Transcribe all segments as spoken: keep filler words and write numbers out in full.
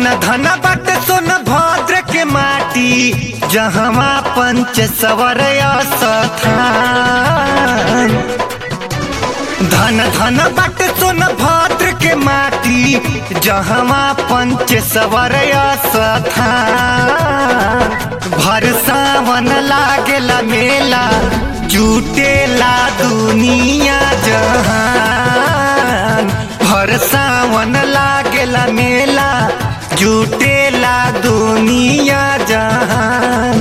धन धन बट सोन भद्र के माटी जहवा पंच सवर स्थान। धन धन बट सोन भद्र के माटी जहवा पंच सवर स्थान। भर सावन लागेला मेला जुटेला दुनिया जहान। भर सावन लागेला मेला जुटेला दुनिया जहान।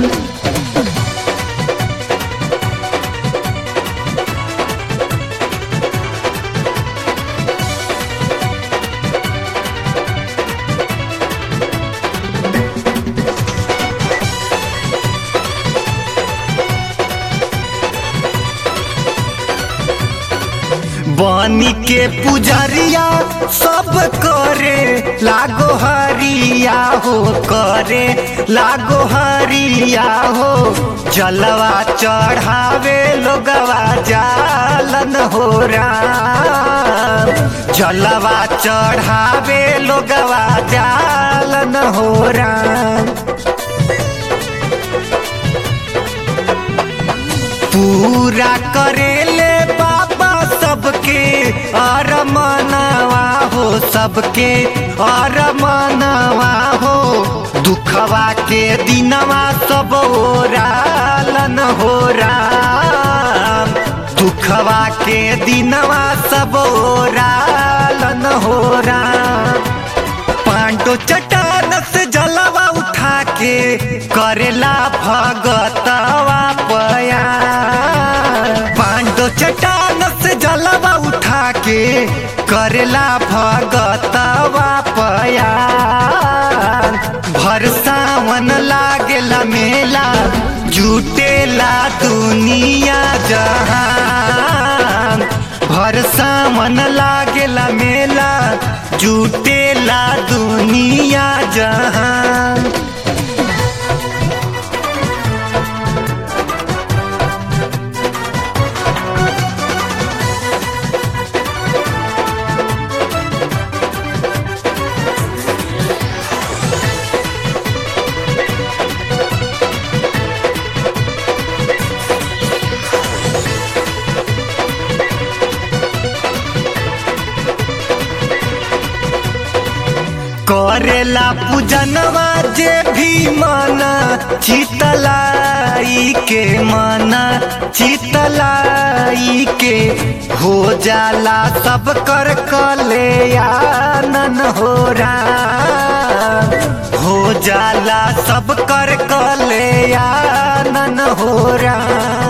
बनी के पुजरिया सब करे लागो हरिया हो, करे लागो हरिया हो। जलवा चढ़ावे लोगवा जालन हो राम। जलवा चढ़ावे लोगवा जालन हो राम। पूरा करेले बाबा सबके और मनवा हो, सबके और मनवा हो। दुखवा के दिनवा सब ओरालन हो राम। दुखवा के दिनवा सब ओरालन हो राम। पांडो चट्टान से जलवा उठा के करेला भगतवा पया। पांडो चट्टान से जलवा उठा के करेला भगतवा पया। भर सावन लागेला मेला जुटेला दुनिया जहान। भर सावन लागेला मेला जुटेला दुनिया जहान। करेला पूजनवा जे भी मना चितलाई के, मना चितलाई के। हो जाला सब कर कल्याण हो राम। हो जाला सब कर कल्याण हो राम।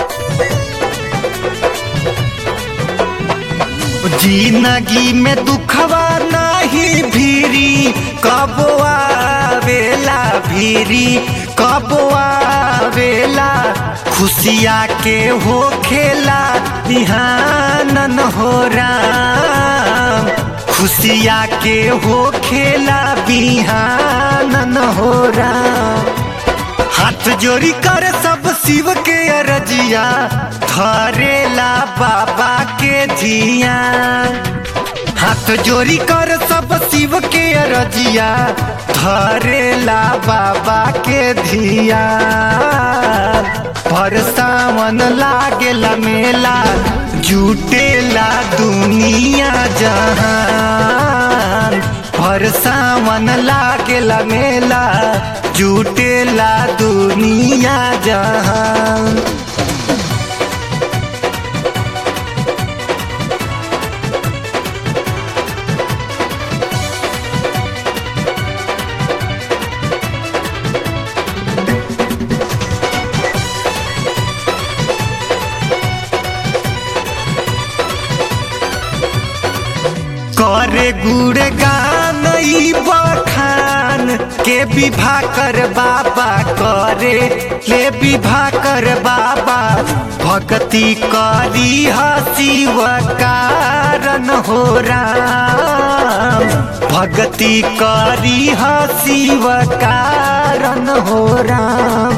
जिंदगी में दुखवा नहीं भीरी कबो आवेला, भीरी कबो आवेला। खुशिया के हो खेला बिहानन हो राम। खुशिया के हो खेला बिहानन हो राम। हाथ जोड़ी कर सब शिव के अरजिया धरेला बाबा के धिया। हाथ जोड़ी कर सब शिव के अरजिया धरेला बाबा के धिया। भर सावन लागेला मेला जुटेला दुनिया जहान। भर सावन लागेला मेला जुटेला दुनिया जहान। करे गुणगान बखान के विभा कर बाबा, करे ले विभा कर बाबा। भक्ति करी शिव कारण हो राम। भक्ति करी शिव कारण हो राम।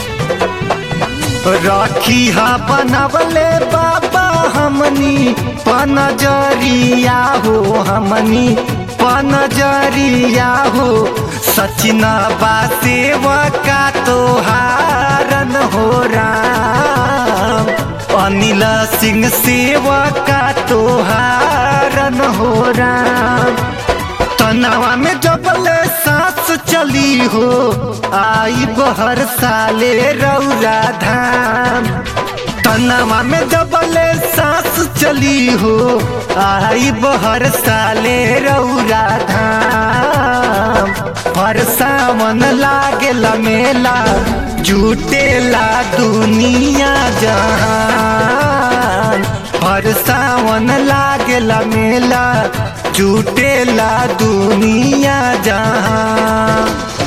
रखी हा बनवले बाबा हमनी पनजरिया हो हमनी पनजरिया हो सचिन बा सेवका तोहारन हो राम अनिल सिंह सेवका तोहारन हो राम तनावा में जबले सांस चली हो आई बहर साले रौरा धाम तनावा में जबले सांस चली हो आई बहर साले रौरा धाम हर सावन लागेला मेला जुटेला दुनिया जहान हर सावन लागेला मेला जुटेला दुनिया जहान।